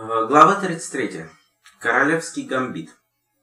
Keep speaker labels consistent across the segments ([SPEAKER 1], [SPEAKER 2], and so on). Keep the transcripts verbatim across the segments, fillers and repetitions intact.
[SPEAKER 1] Глава тридцать третья. Королевский гамбит.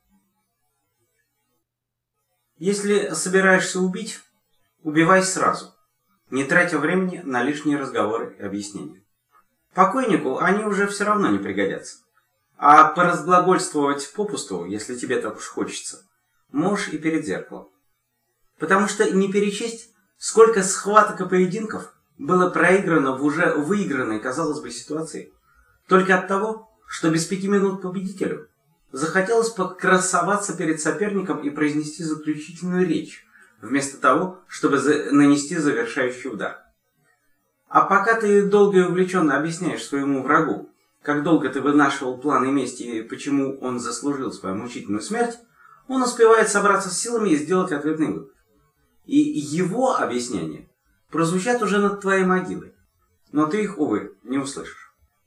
[SPEAKER 1] Если собираешься убить, убивай сразу, не тратя времени на лишние разговоры и объяснения. Покойнику они уже все равно не пригодятся. А поразглагольствовать попусту, если тебе так уж хочется, можешь и перед зеркалом. Потому что не перечесть, сколько схваток и поединков было проиграно в уже выигранной, казалось бы, ситуации. Только от того, что без пяти минут победителю захотелось покрасоваться перед соперником и произнести заключительную речь, вместо того, чтобы за... нанести завершающий удар. А пока ты долго и увлеченно объясняешь своему врагу, как долго ты вынашивал планы мести и почему он заслужил свою мучительную смерть, он успевает собраться с силами и сделать ответный выпад. И его объяснения прозвучат уже над твоей могилой, но ты их, увы, не услышишь.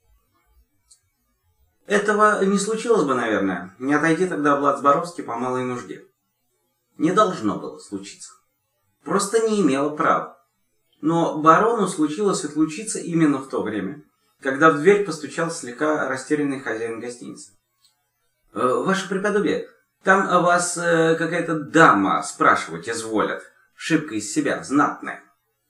[SPEAKER 1] Этого не случилось бы, наверное, не отойди тогда Влад Зборовский по малой нужде. Не должно было случиться. Просто не имело права. Но барону случилось отлучиться именно в то время, когда в дверь постучал слегка растерянный хозяин гостиницы. «Э, «Ваше преподобие, там о вас э, какая-то дама спрашивать изволят. Шибко из себя, знатная».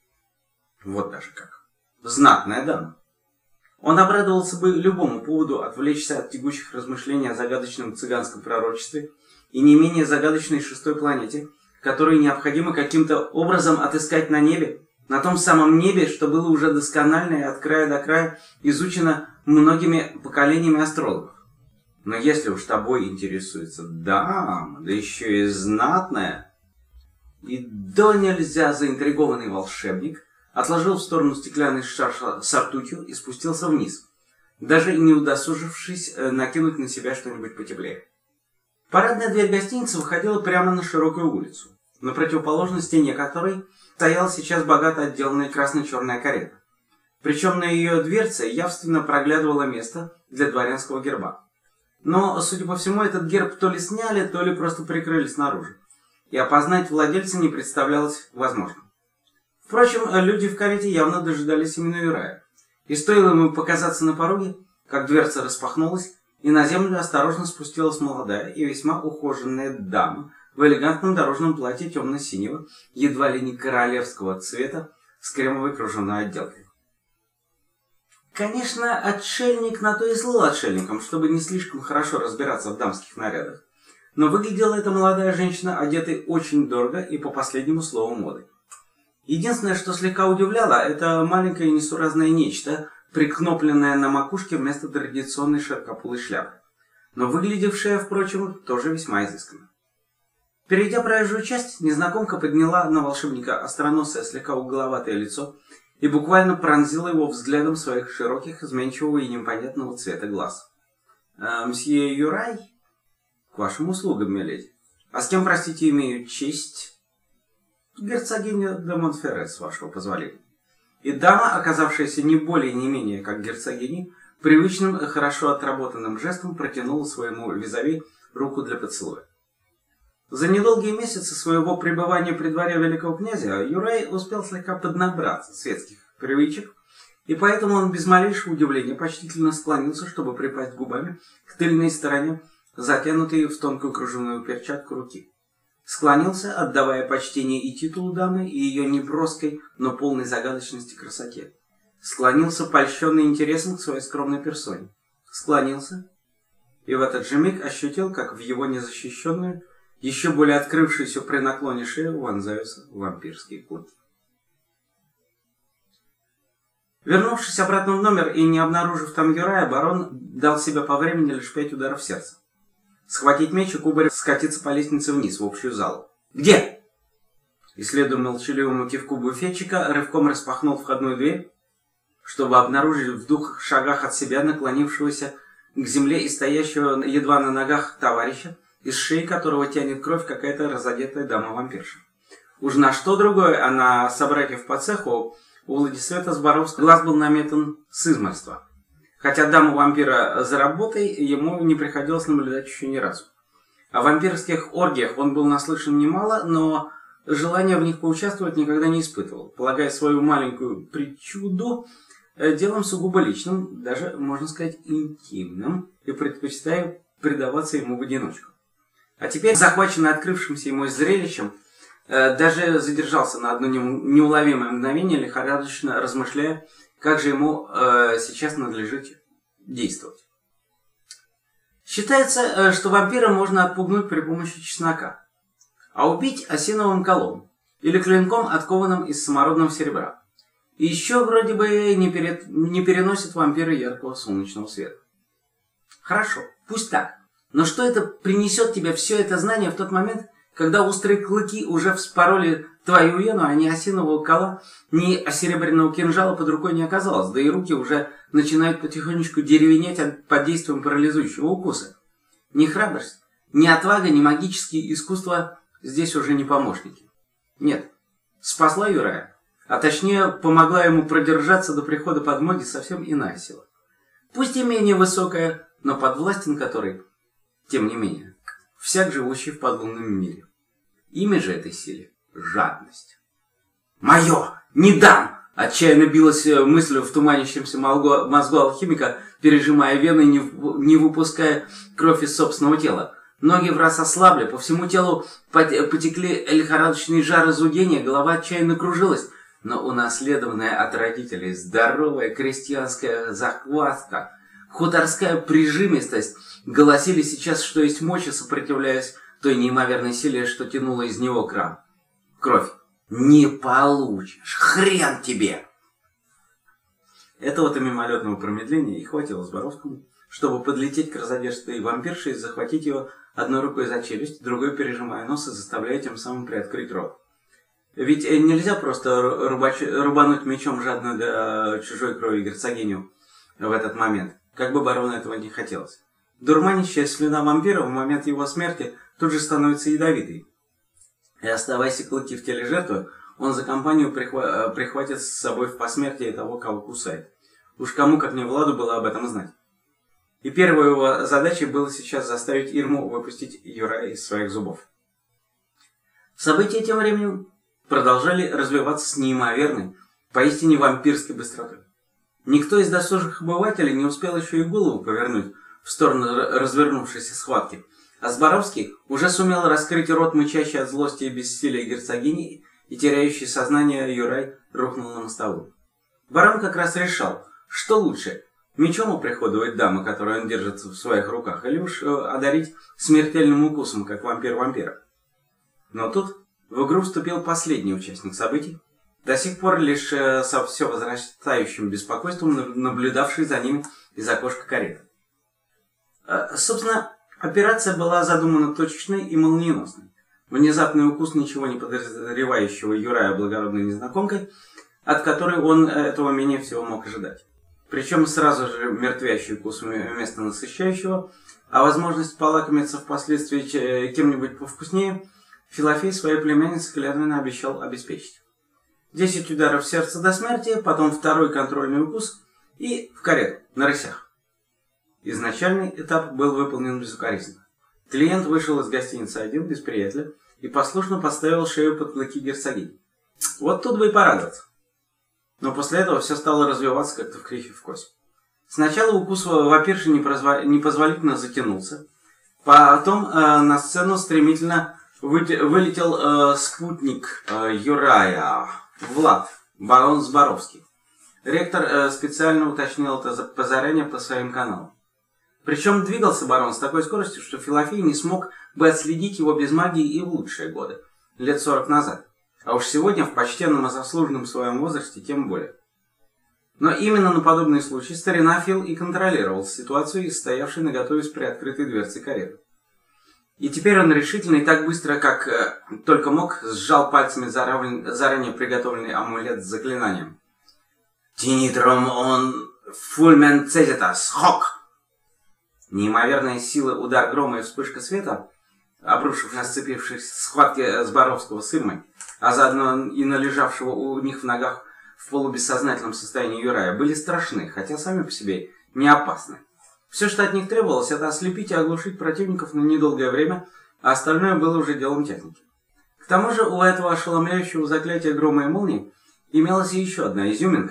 [SPEAKER 1] Вот даже как. Знатная дама. Он обрадовался бы любому поводу отвлечься от тягучих размышлений о загадочном цыганском пророчестве и не менее загадочной шестой планете, которую необходимо каким-то образом отыскать на небе, на том самом небе, что было уже досконально и от края до края изучено многими поколениями астрологов. Но если уж тобой интересуется дама, да еще и знатная, и до нельзя заинтригованный волшебник отложил в сторону стеклянный шар с ртутью и спустился вниз, даже не удосужившись накинуть на себя что-нибудь потеплее. Парадная дверь гостиницы выходила прямо на широкую улицу, на противоположной стене которой стояла сейчас богато отделанная красно-черная карета. Причем на ее дверце явственно проглядывало место для дворянского герба. Но, судя по всему, этот герб то ли сняли, то ли просто прикрыли снаружи, и опознать владельца не представлялось возможным. Впрочем, люди в карете явно дожидались именно Юрая. И стоило ему показаться на пороге, как дверца распахнулась, и на землю осторожно спустилась молодая и весьма ухоженная дама в элегантном дорожном платье темно-синего, едва ли не королевского цвета, с кремовой кружевной отделкой. Конечно, отшельник на то и слыл отшельником, чтобы не слишком хорошо разбираться в дамских нарядах. Но выглядела эта молодая женщина одетой очень дорого и по последнему слову моды. Единственное, что слегка удивляло, это маленькое несуразное нечто, прикнопленное на макушке вместо традиционной широкополой шляпы, но выглядевшее, впрочем, тоже весьма изысканно. Перейдя проезжую часть, незнакомка подняла на волшебника остроносое, слегка угловатое лицо и буквально пронзила его взглядом своих широких, изменчивого и непонятного цвета глаз. «Э, «Мсье Юрай?» «К вашим услугам, миледи. А с кем, простите, имею честь?» «Герцогиня де Монферре, с вашего позволения». И дама, оказавшаяся не более не менее как герцогиней, привычным, хорошо отработанным жестом протянула своему визави руку для поцелуя. За недолгие месяцы своего пребывания при дворе великого князя Юрай успел слегка поднабраться светских привычек, и поэтому он без малейшего удивления почтительно склонился, чтобы припасть губами к тыльной стороне, затянутой в тонкую кружевную перчатку руки. Склонился, отдавая почтение и титулу дамы, и ее неброской, но полной загадочности красоте. Склонился, польщенный интересом к своей скромной персоне. Склонился, и в этот же миг ощутил, как в его незащищенную, еще более открывшуюся при наклоне шею вонзаются вампирские клыки. Вернувшись обратно в номер и не обнаружив там Юрая, барон дал себе по времени лишь пять ударов сердца. Схватить меч и кубарь скатиться по лестнице вниз, в общую залу. «Где?» Исследуя молчаливому кивку буфетчика, рывком распахнул входную дверь, чтобы обнаружить в двух шагах от себя наклонившегося к земле и стоящего едва на ногах товарища, из шеи которого тянет кровь какая-то разодетая дама-вампирша. Уж на что другое, а на собратьев по цеху у Владисвета Зборовского глаз был наметан с измольства. Хотя даму-вампира за работой ему не приходилось наблюдать еще ни разу. О вампирских оргиях он был наслышан немало, но желания в них поучаствовать никогда не испытывал, полагая свою маленькую причуду делом сугубо личным, даже, можно сказать, интимным, и предпочитаю предаваться ему в одиночку. А теперь, захваченный открывшимся ему зрелищем, даже задержался на одно неуловимое мгновение, лихорадочно размышляя, как же ему сейчас надлежит действовать. Считается, что вампира можно отпугнуть при помощи чеснока, а убить осиновым колом или клинком, откованным из самородного серебра. И еще вроде бы не, перед... не переносит вампиры яркого солнечного света. Хорошо, пусть так. Но что это принесет тебе все это знание в тот момент, когда острые клыки уже вспороли твою вену, а ни осинового кола, ни осеребряного кинжала под рукой не оказалось, да и руки уже начинают потихонечку деревенеть под действием парализующего укуса. Ни храбрость, ни отвага, ни магические искусства здесь уже не помощники. Нет, спасла Юрая, а точнее помогла ему продержаться до прихода подмоги совсем иная сила. Пусть и менее высокая, но подвластен которой, тем не менее, всяк живущий в подлунном мире. Имя же этой силе – жадность. «Мое! Не дам!» – отчаянно билась мыслью в туманящемся мозгу алхимика, пережимая вены, не выпуская кровь из собственного тела. Ноги враз ослабли, по всему телу потекли лихорадочные жары зудения, голова отчаянно кружилась. Но унаследованная от родителей здоровая крестьянская захватка, хуторская прижимистость голосили сейчас, что есть мочи, сопротивляясь той неимоверной силе, что тянула из него кран. Кровь. Не получишь. Хрен тебе! Этого-то мимолетного промедления и хватило Зборовскому, чтобы подлететь к разодетой вампирше и захватить его одной рукой за челюсть, другой пережимая нос и заставляя тем самым приоткрыть рот. Ведь нельзя просто рубач... рубануть мечом жадно до чужой крови герцогиню в этот момент, как бы барону этого не хотелось. Дурманящая слюна вампира в момент его смерти тут же становится ядовитой. И оставаясь клыки в теле жертвы, он за компанию прихва... прихватит с собой в посмертие того, кого кусает. Уж кому, как не Владу, было об этом знать. И первой его задачей было сейчас заставить Ирму выпустить Юрая из своих зубов. События тем временем продолжали развиваться с неимоверной, поистине вампирской быстротой. Никто из досужих обывателей не успел еще и голову повернуть в сторону развернувшейся схватки, а Зборовский уже сумел раскрыть рот мычащей от злости и бессилия герцогини, и теряющий сознание Юрай рухнул на мостовую. Барон как раз решал, что лучше – мечом оприходовать даму, которую он держит в своих руках, или уж одарить смертельным укусом, как вампир вампира. Но тут в игру вступил последний участник событий, до сих пор лишь со все возрастающим беспокойством наблюдавший за ними из окошка кареты. Собственно, операция была задумана точечной и молниеносной. Внезапный укус ничего не подозревающего Юрая благородной незнакомкой, от которой он этого менее всего мог ожидать. Причем сразу же мертвящий укус вместо насыщающего, а возможность полакомиться впоследствии кем-нибудь повкуснее Филофей своей племяннице клятвенно обещал обеспечить. Десять ударов в сердце до смерти, потом второй контрольный укус и в карету, на рысях. Изначальный этап был выполнен безукоризненно. Клиент вышел из гостиницы один, без приятеля, и послушно поставил шею под клыки герцогини. Вот тут бы и порадоваться. Но после этого все стало развиваться как-то в крифе в кость. Сначала укус вампирши непозволительно затянулся. Потом э, на сцену стремительно вы, вылетел э, спутник э, Юрая, Влад, барон Зборовский. Ректор э, специально уточнил это по заранее по своим каналам. Причем двигался барон с такой скоростью, что Филофей не смог бы отследить его без магии и в лучшие годы, лет сорок назад. А уж сегодня в почтенном и заслуженном своем возрасте тем более. Но именно на подобные случаи старина Фил и контролировал ситуацию, стоявшей наготове с приоткрытой дверцей кареты. И теперь он решительно и так быстро, как э, только мог, сжал пальцами заранее, заранее приготовленный амулет с заклинанием. «Тинитрум он фульменцезитас хок!» Неимоверная сила, удар грома и вспышка света, обрушив на сцепившись в схватке Зборовского с Ирмой, а заодно и належавшего у них в ногах в полубессознательном состоянии Юрая, были страшны, хотя сами по себе не опасны. Все, что от них требовалось, это ослепить и оглушить противников на недолгое время, а остальное было уже делом техники. К тому же у этого ошеломляющего заклятия грома и молнии имелась и еще одна изюминка.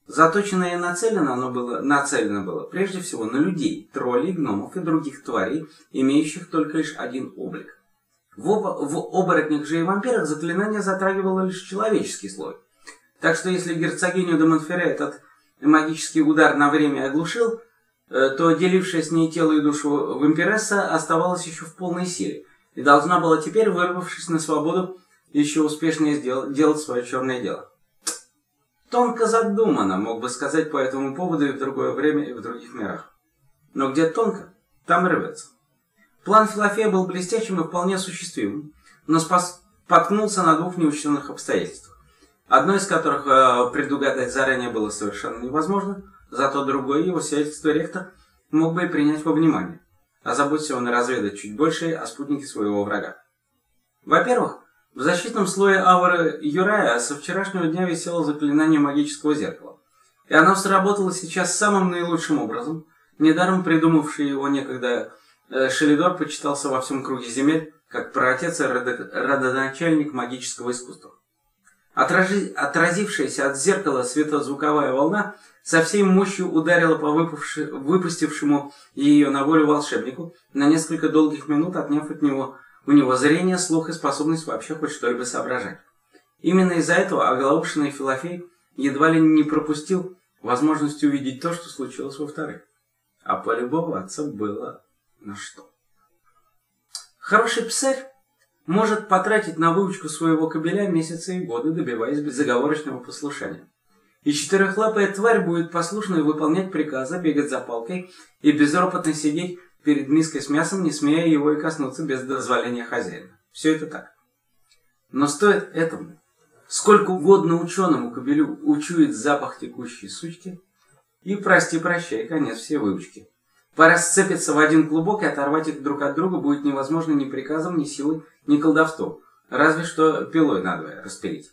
[SPEAKER 1] Заточено и нацелено оно было, нацелено было прежде всего на людей, троллей, гномов и других тварей, имеющих только лишь один облик. В, об... в оборотнях же и вампирах заклинание затрагивало лишь человеческий слой. Так что если герцогиню де Монферре этот магический удар на время оглушил, то делившая с ней тело и душу вампиресса оставалась еще в полной силе и должна была теперь, вырвавшись на свободу, еще успешнее сделать, делать свое черное дело. Тонко задумано, мог бы сказать по этому поводу и в другое время, и в других мирах. Но где тонко, там рвется. План Филофея был блестящим и вполне осуществимым, но споткнулся на двух неучтенных обстоятельствах. Одно из которых э, предугадать заранее было совершенно невозможно, зато другое его сиятельство ректор мог бы и принять во внимание, озаботься он разведать чуть больше о спутнике своего врага. Во-первых, в защитном слое ауры Юрая со вчерашнего дня висело заклинание магического зеркала, и оно сработало сейчас самым наилучшим образом. Недаром придумавший его некогда э, Шелидор почитался во всем круге земель как праотец и родоначальник магического искусства. Отражи... Отразившаяся от зеркала светозвуковая волна со всей мощью ударила по выпавши... выпустившему ее на волю волшебнику, на несколько долгих минут отняв от него у него зрение, слух и способность вообще хоть что-либо соображать. Именно из-за этого оголовшенный Филофей едва ли не пропустил возможность увидеть то, что случилось во-вторых. А полюбоваться было на что. Хороший псарь может потратить на выучку своего кобеля месяцы и годы, добиваясь безоговорочного послушания. И четырехлапая тварь будет послушно выполнять приказы, бегать за палкой и безропотно сидеть перед миской с мясом, не смея его и коснуться без дозволения хозяина. Все это так. Но стоит этому, сколько угодно ученому кобелю учует запах текущей сучки, и прости-прощай, конец всей выучки. Пора сцепиться в один клубок, и оторвать их друг от друга будет невозможно ни приказом, ни силой, ни колдовством, разве что пилой надвое распилить.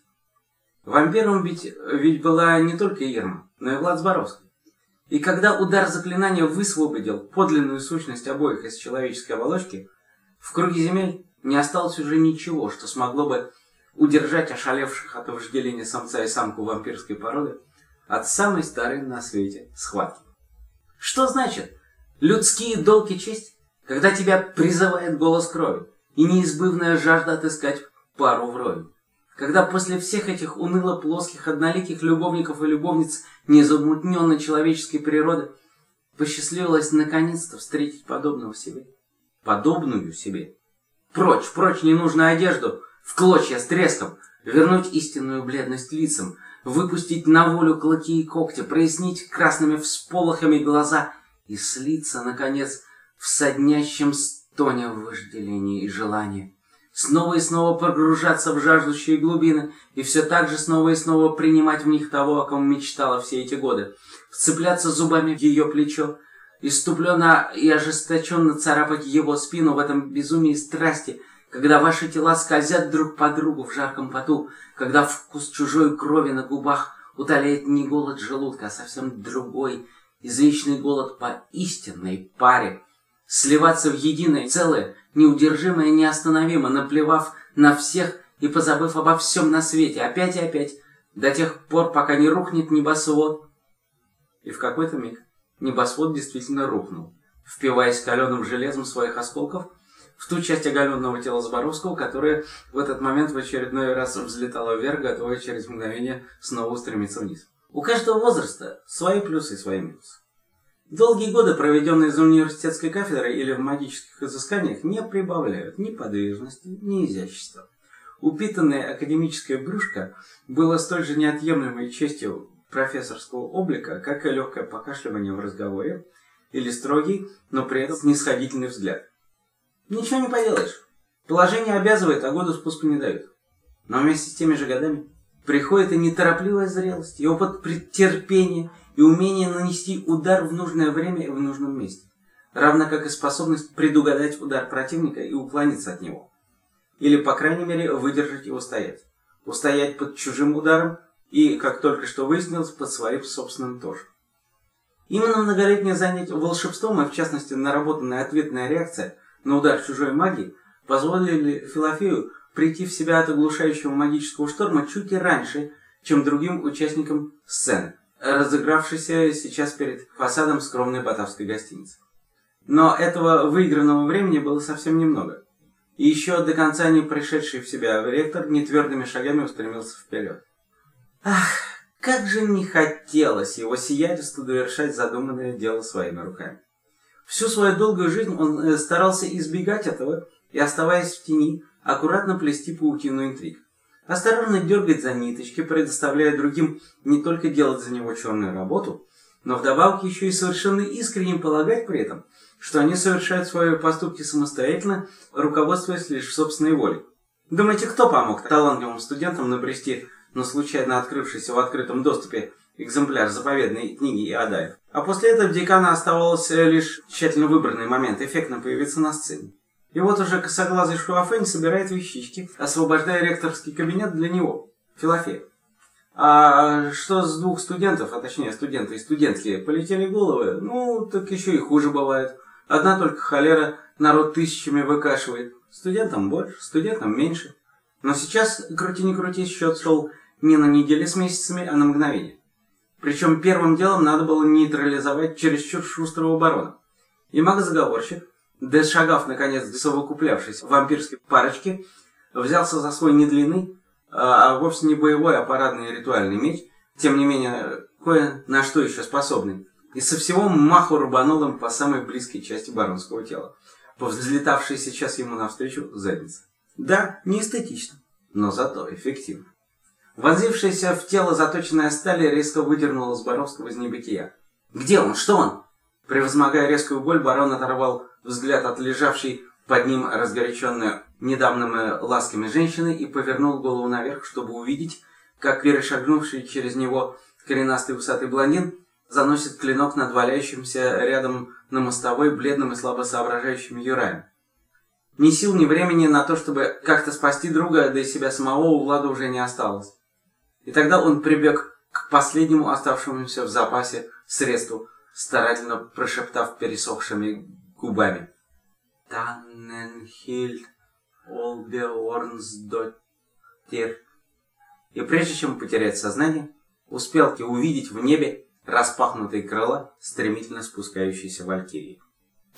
[SPEAKER 1] Вампиром ведь, ведь была не только Ирма, но и Влад Зборовский. И когда удар заклинания высвободил подлинную сущность обоих из человеческой оболочки, в круге земель не осталось уже ничего, что смогло бы удержать ошалевших от вожделения самца и самку вампирской породы от самой старой на свете схватки. Что значит людские долг и честь, когда тебя призывает голос крови и неизбывная жажда отыскать пару вровень? Когда после всех этих уныло-плоских, одноликих любовников и любовниц незамутненной человеческой природы посчастливилось наконец-то встретить подобного себе. Подобную себе. Прочь, прочь ненужную одежду, в клочья с треском, вернуть истинную бледность лицам, выпустить на волю клыки и когти, прояснить красными всполохами глаза и слиться, наконец, в соднящем стоне вожделения и желания. Снова и снова погружаться в жаждущие глубины и все так же снова и снова принимать в них того, о ком мечтала все эти годы. Вцепляться зубами в ее плечо, иступленно и ожесточенно царапать его спину в этом безумии страсти, когда ваши тела скользят друг по другу в жарком поту, когда вкус чужой крови на губах утоляет не голод желудка, а совсем другой, извечный голод по истинной паре. Сливаться в единое целое, неудержимое, неостановимо, наплевав на всех и позабыв обо всем на свете, опять и опять, до тех пор, пока не рухнет небосвод. И в какой-то миг небосвод действительно рухнул, впиваясь каленым железом своих осколков в ту часть оголенного тела Зборовского, которая в этот момент в очередной раз взлетала вверх, готовая через мгновение снова устремиться вниз. У каждого возраста свои плюсы и свои минусы. Долгие годы, проведенные за университетской кафедрой или в магических изысканиях, не прибавляют ни подвижности, ни изящества. Упитанное академическое брюшко было столь же неотъемлемой частью профессорского облика, как и легкое покашливание в разговоре или строгий, но при этом снисходительный взгляд. Ничего не поделаешь. Положение обязывает, а году спуску не дают. Но вместе с теми же годами приходит и неторопливая зрелость, и опыт терпения, и умение нанести удар в нужное время и в нужном месте, равно как и способность предугадать удар противника и уклониться от него. Или, по крайней мере, выдержать и устоять. Устоять под чужим ударом и, как только что выяснилось, под своим собственным тоже. Именно многолетнее занятие волшебством, и в частности наработанная ответная реакция на удар чужой магии, позволили Филофею прийти в себя от оглушающего магического шторма чуть и раньше, чем другим участникам сцены, разыгравшийся сейчас перед фасадом скромной батавской гостиницы. Но этого выигранного времени было совсем немного. И еще до конца не пришедший в себя ректор нетвердыми шагами устремился вперед. Ах, как же не хотелось его сиятельству довершать задуманное дело своими руками. Всю свою долгую жизнь он старался избегать этого и, оставаясь в тени, аккуратно плести паутину интриг. Осторожно дергать за ниточки, предоставляя другим не только делать за него черную работу, но вдобавок еще и совершенно искренне полагать при этом, что они совершают свои поступки самостоятельно, руководствуясь лишь собственной волей. Думаете, кто помог талантливым студентам набрести на случайно открывшийся в открытом доступе экземпляр заповедной книги Иодаев? А после этого декана оставалось лишь тщательно выбранный момент эффектно появиться на сцене. И вот уже косоглазый Шуафэнь собирает вещички, освобождая ректорский кабинет для него, Филофея. А что с двух студентов, а точнее студенты и студентки, полетели головы, ну, так еще и хуже бывает. Одна только холера народ тысячами выкашивает. Студентам больше, студентам меньше. Но сейчас, крути не крути, счет шел не на недели с месяцами, а на мгновение. Причем первым делом надо было нейтрализовать чересчур шустрого барона. И маг-заговорщик, дошагав, наконец, до совокуплявшейся вампирской парочки, взялся за свой не длинный, а вовсе не боевой, а парадный ритуальный меч, тем не менее, кое на что еще способный, и со всего маху рубанул им по самой близкой части баронского тела, по взлетавшей сейчас ему навстречу заднице. Да, не эстетично, но зато эффективно. Вонзившаяся в тело заточенная сталь резко выдернула Зборовского из небытия. «Где он? Что он?» Превозмогая резкую боль, барон оторвал взгляд от лежавшей под ним разгоряченной недавними ласками женщины и повернул голову наверх, чтобы увидеть, как перешагнувший через него коренастый усатый блондин заносит клинок над валяющимся рядом на мостовой бледным и слабо соображающим Юраем. Ни сил, ни времени на то, чтобы как-то спасти друга, да и себя самого у Влада уже не осталось. И тогда он прибег к последнему оставшемуся в запасе средству, старательно прошептав пересохшими губами: «Танненхильд Олбеорнсдоттир». И прежде чем потерять сознание, успел увидеть в небе распахнутые крыла стремительно спускающейся валькирии.